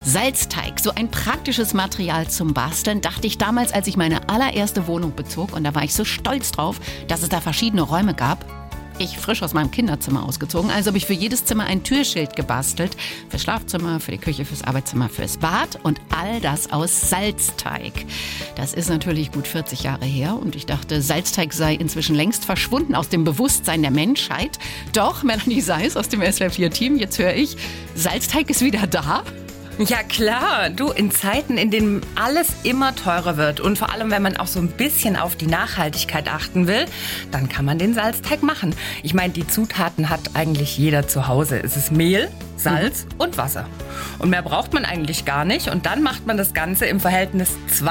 Salzteig, so ein praktisches Material zum Basteln, dachte ich damals, als ich meine allererste Wohnung bezog. Und da war ich so stolz drauf, dass es da verschiedene Räume gab. Ich frisch aus meinem Kinderzimmer ausgezogen, also habe ich für jedes Zimmer ein Türschild gebastelt. Fürs Schlafzimmer, für die Küche, fürs Arbeitszimmer, fürs Bad und all das aus Salzteig. Das ist natürlich gut 40 Jahre her und ich dachte, Salzteig sei inzwischen längst verschwunden aus dem Bewusstsein der Menschheit. Doch, Melanie Seiss aus dem SWR4-Team, jetzt höre ich, Salzteig ist wieder da. Ja klar, du, in Zeiten, in denen alles immer teurer wird und vor allem, wenn man auch so ein bisschen auf die Nachhaltigkeit achten will, dann kann man den Salzteig machen. Ich meine, die Zutaten hat eigentlich jeder zu Hause. Es ist Mehl, Salz und Wasser. Und mehr braucht man eigentlich gar nicht und dann macht man das Ganze im Verhältnis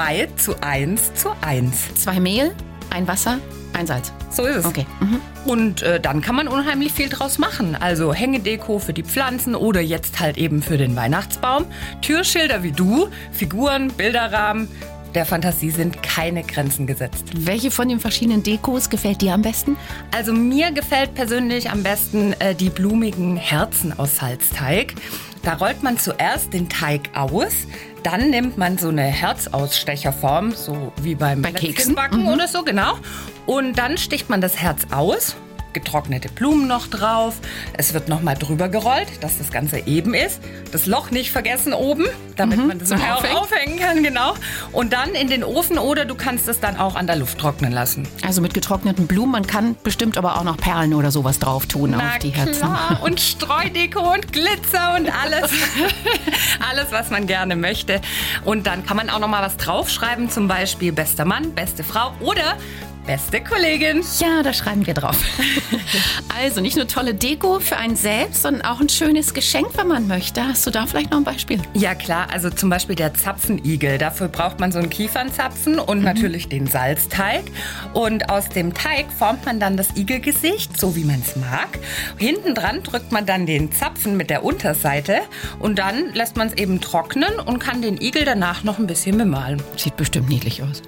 2:1:1. 2 Mehl, ein Wasser, ein Salz. So ist es. Okay. Und dann kann man unheimlich viel draus machen. Also Hängedeko für die Pflanzen oder jetzt halt eben für den Weihnachtsbaum. Türschilder wie du, Figuren, Bilderrahmen. Der Fantasie sind keine Grenzen gesetzt. Welche von den verschiedenen Dekos gefällt dir am besten? Also mir gefällt persönlich am besten die blumigen Herzen aus Salzteig. Da rollt man zuerst den Teig aus, dann nimmt man so eine Herzausstecherform, so wie beim Keksenbacken oder so, genau. Und dann sticht man das Herz aus, getrocknete Blumen noch drauf. Es wird nochmal drüber gerollt, dass das Ganze eben ist. Das Loch nicht vergessen oben, damit man das auch aufhängen kann, genau. Und dann in den Ofen oder du kannst es dann auch an der Luft trocknen lassen. Also mit getrockneten Blumen, man kann bestimmt aber auch noch Perlen oder sowas drauf tun auf die Herzen. Klar. Und Streudeko und Glitzer und alles. Alles, was man gerne möchte. Und dann kann man auch noch mal was draufschreiben, zum Beispiel bester Mann, beste Frau oder beste Kollegin. Ja, da schreiben wir drauf. Also nicht nur tolle Deko für einen selbst, sondern auch ein schönes Geschenk, wenn man möchte. Hast du da vielleicht noch ein Beispiel? Ja klar, also zum Beispiel der Zapfenigel. Dafür braucht man so einen Kiefernzapfen und natürlich den Salzteig. Und aus dem Teig formt man dann das Igelgesicht, so wie man es mag. Hinten dran drückt man dann den Zapfen mit der Unterseite und dann lässt man es eben trocknen und kann den Igel danach noch ein bisschen bemalen. Sieht bestimmt niedlich aus.